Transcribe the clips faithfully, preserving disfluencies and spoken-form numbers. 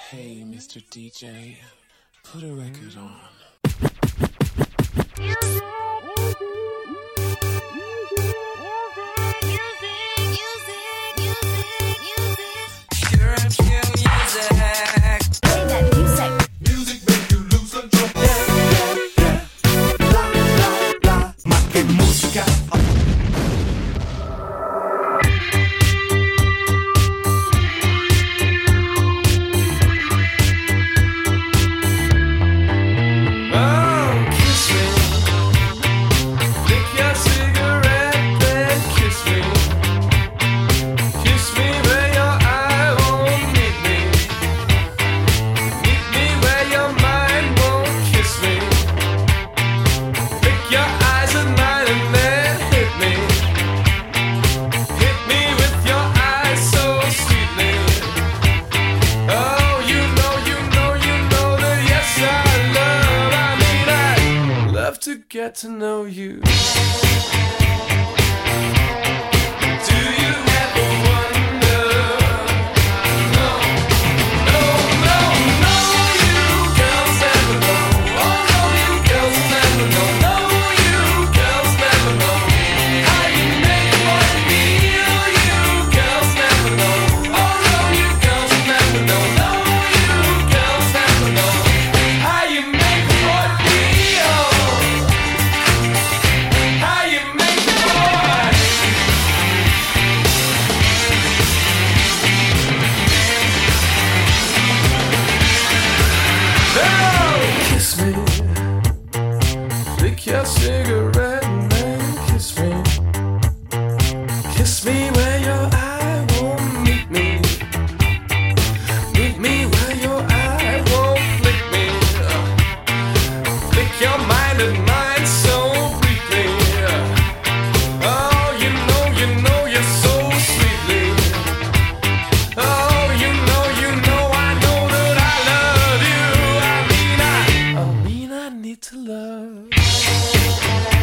Hey, Mister D J, put a record on. To get to know you. Your cigarette and then kiss me. Kiss me where your eye won't meet me. Meet me where your eye won't flick me. Flick your mind and mine so briefly. Oh, you know, you know you're so sweetly. Oh, you know, you know, I know that I love you. I mean, I, I mean, I need to love.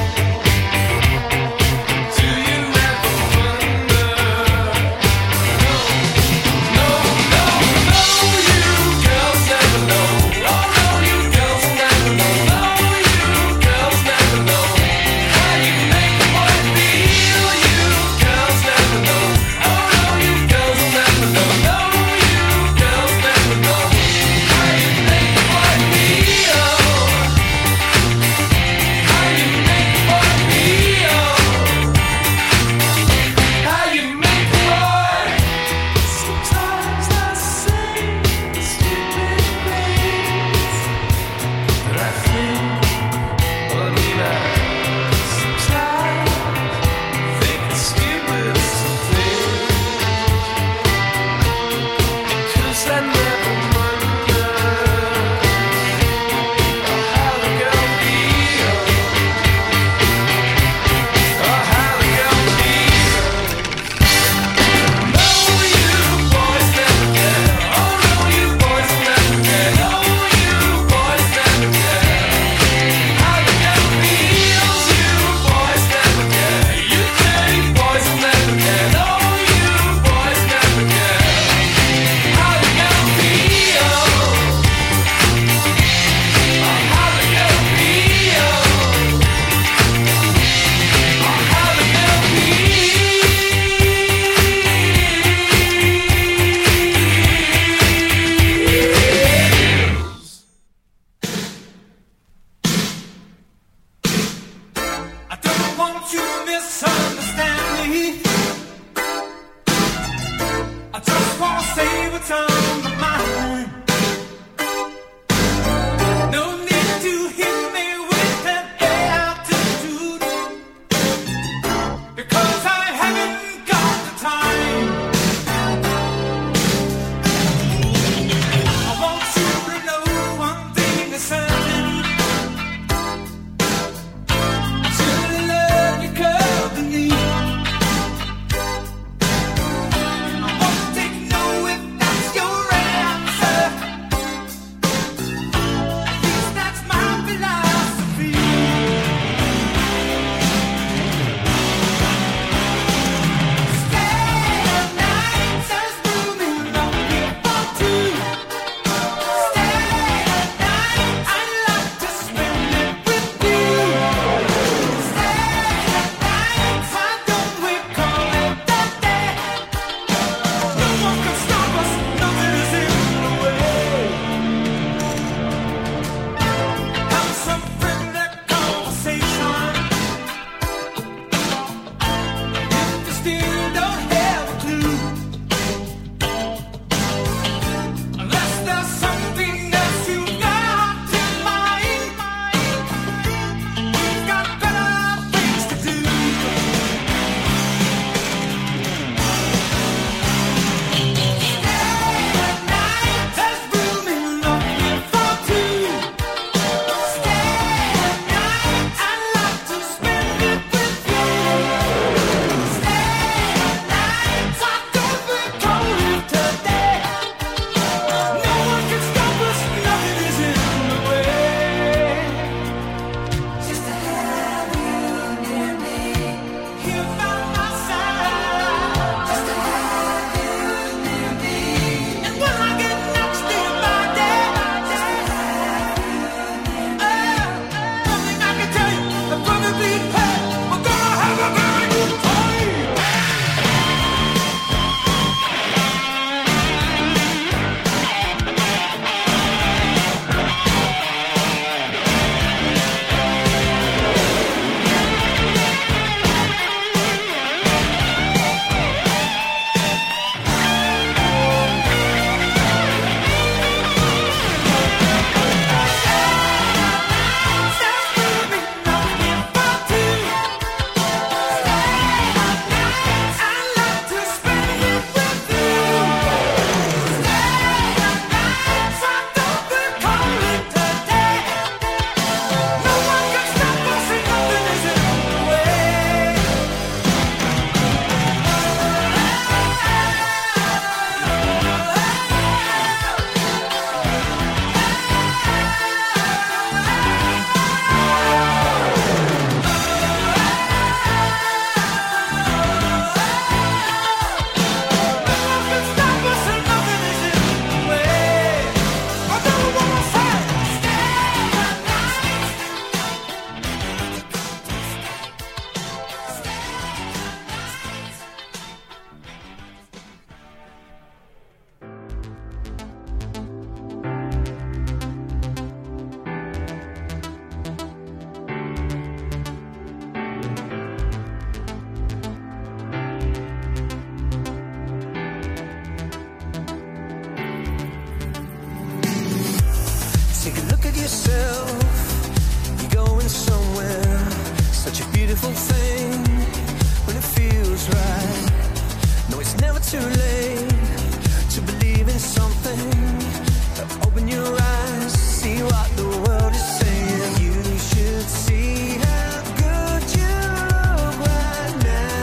yourself, you're going somewhere. Such a beautiful thing when it feels right. No, it's never too late to believe in something. Open your eyes, see what the world is saying. You should see how good you look right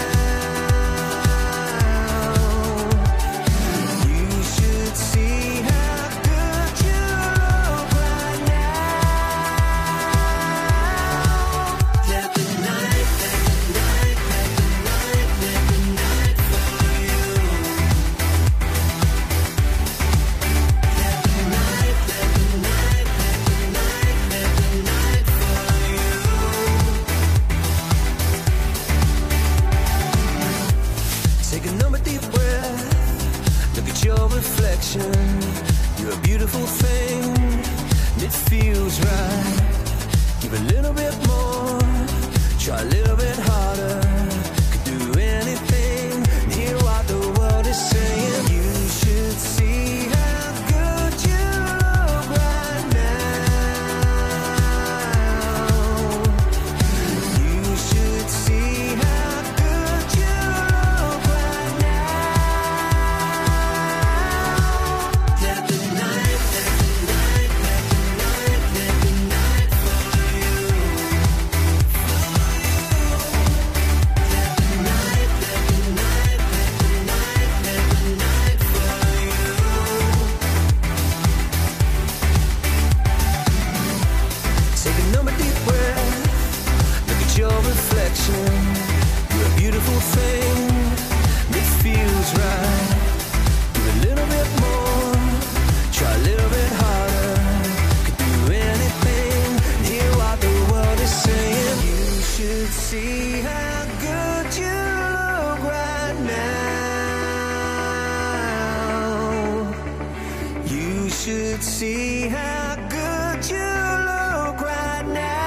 now. You should see how good you look right now. Let the night, let the night, let the night, let the night for you. Let the night, let the night, let the night, let the night for you. Take another deep breath. Look at your reflection. You're a beautiful thing. It feels right. Give a little bit more. Try a little bit harder. Could do anything. Hear what the world is saying. You should see how good you look right now. You should see how good you look right now. Let the night, let the night, let the night, let the night for you. Let the night, let the night, let the night, let the night for you. Take another deep breath. Look at your reflection. You're a beautiful thing. It feels right. Do a little bit more. Try a little bit harder. Could do anything. Hear what the world is saying. You should see how good you look right now. You should see how good you look right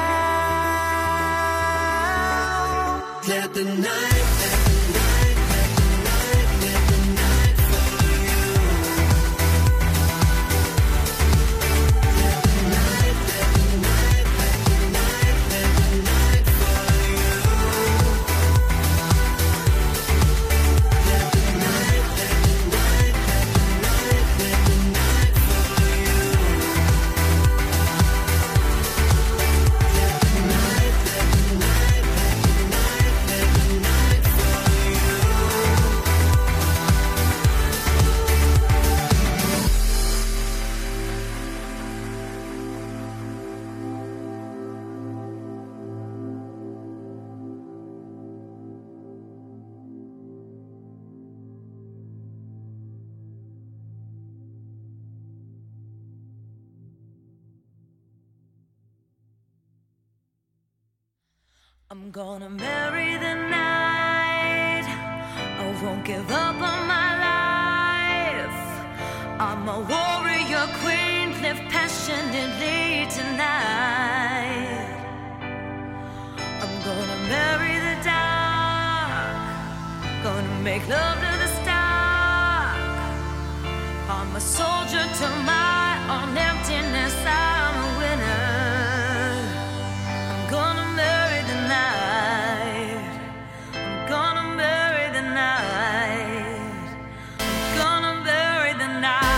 now. Let the night, let the night, let the night, let the night for you. Let the night, let the night, let the night, let the night for you. Let the night, let the night, let the night, let the night for you. Let the night, let the night, let the night, let the night for you. I'm gonna marry the night. I won't give up on my life. I'm a warrior queen, live passionately tonight. I'm gonna marry the dark. Gonna make love to the stark. I'm a soldier to my own emptiness. I'm a winner. I'm gonna marry the night. I'm gonna marry the night. I'm gonna marry the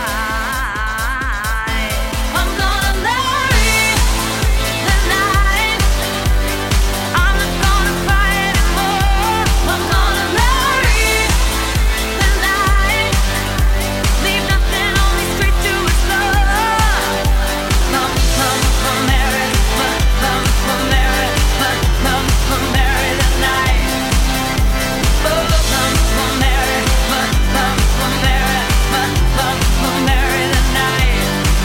night. I'm gonna marry the night. I'm not gonna cry anymore. I'm gonna marry the night. Leave nothing on these streets to explore. Come, come, come, marry, come, come, come, marry, come, come, come, marry the night. Oh, come, come, marry, come, come, come, marry, come, come, come, marry the night.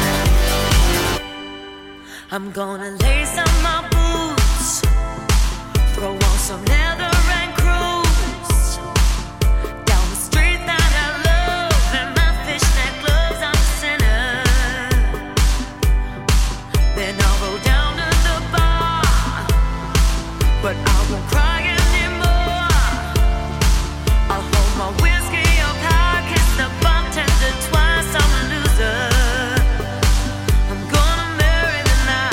I'm gonna lace up my boots, throw on some leather and cruise down the street that I love. In my fishnet gloves, I'm a sinner. Then I'll go down to the bar, but I won't cry anymore. I'll hold my whiskey up high, kiss the bartender twice. I'm a loser. I'm gonna marry the night.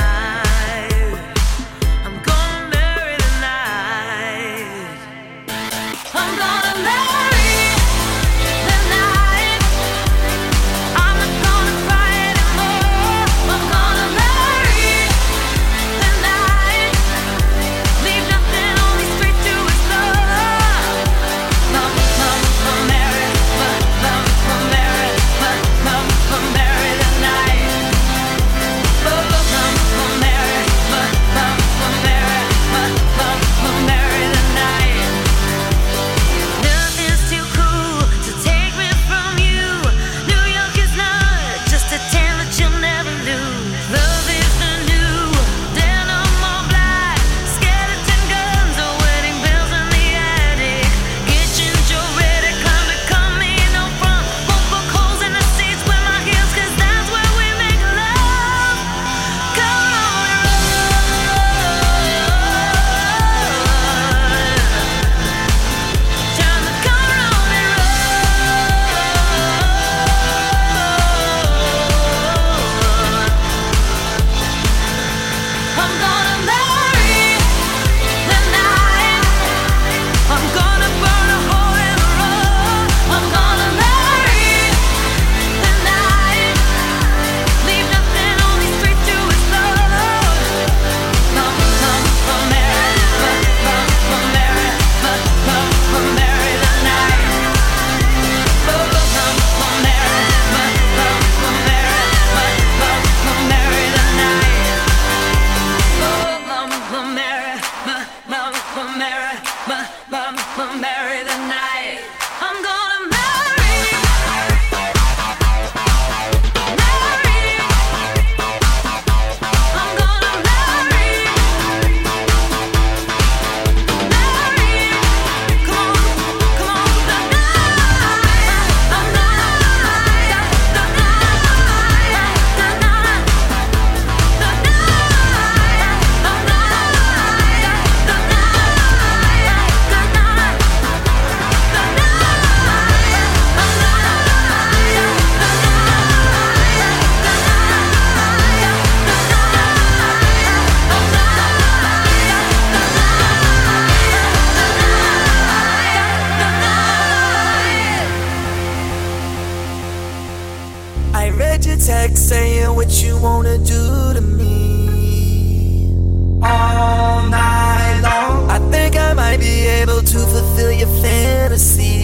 what you wanna do to me all night long. I think I might be able to fulfill your fantasy.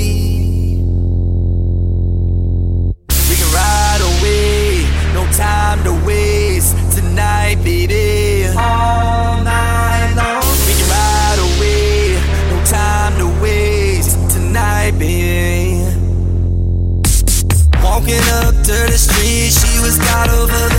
We can ride away, no time to waste tonight, baby. All night long. We can ride away, no time to waste tonight, baby. Walking up dirty street, she was got over the